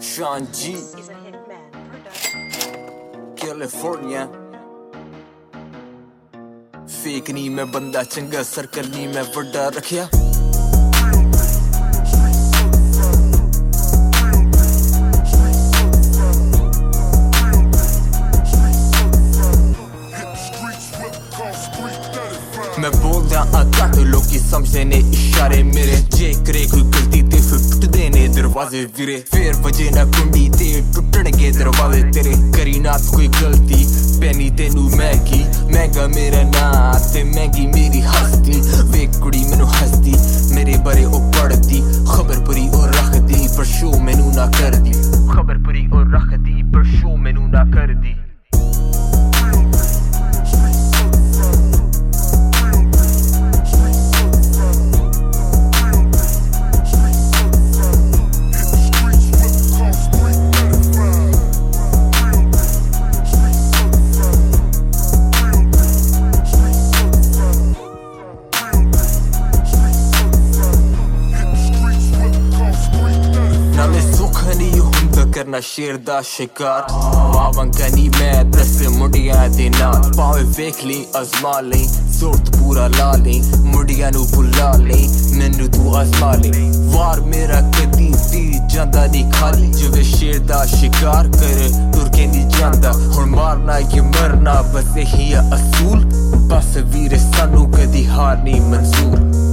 Sean G, California. Fake नहीं मैं बंदा चंगा, सर्कल नहीं मैं बड़ा रखिया। मैं बोलदा घट लोकी समझदे ने इशारे मेरे, जे करे कोई गलती ते फिर टुटदे ने दरवाजे वीरे। फिर वजे ना कुंडी ते टुटणगे दरवाजे तेरे। करी ना कोई गलती पैनी तेनू मैगी, महंगा मेरा नां ते महंगी मेरी हस्ती। वे कुड़ी मैनू हसदी मेरे बारे ओ पढ़दी, खबर पूरी ओ रखदी पर शो मैनू ना करदी। खबर पूरी ओ रखदी पर शो मैनू ना करदी। करना शेर दा शिकार वावंगा नी मैं 10 मुंडियां दे नाल। भावे वेख ली अजमा ली जोरत पूरा ला ली, मुंडियां नू बुला ली मैनू तू आजमा ली। वार मेरा कदी दी जांदा नी खाली, जिवे शेर दा शिकार करे तुरके नी जांदा। हुण मारना ये मरना बस यही असूल, बस वीर सानू कदी हार नी मंजूर।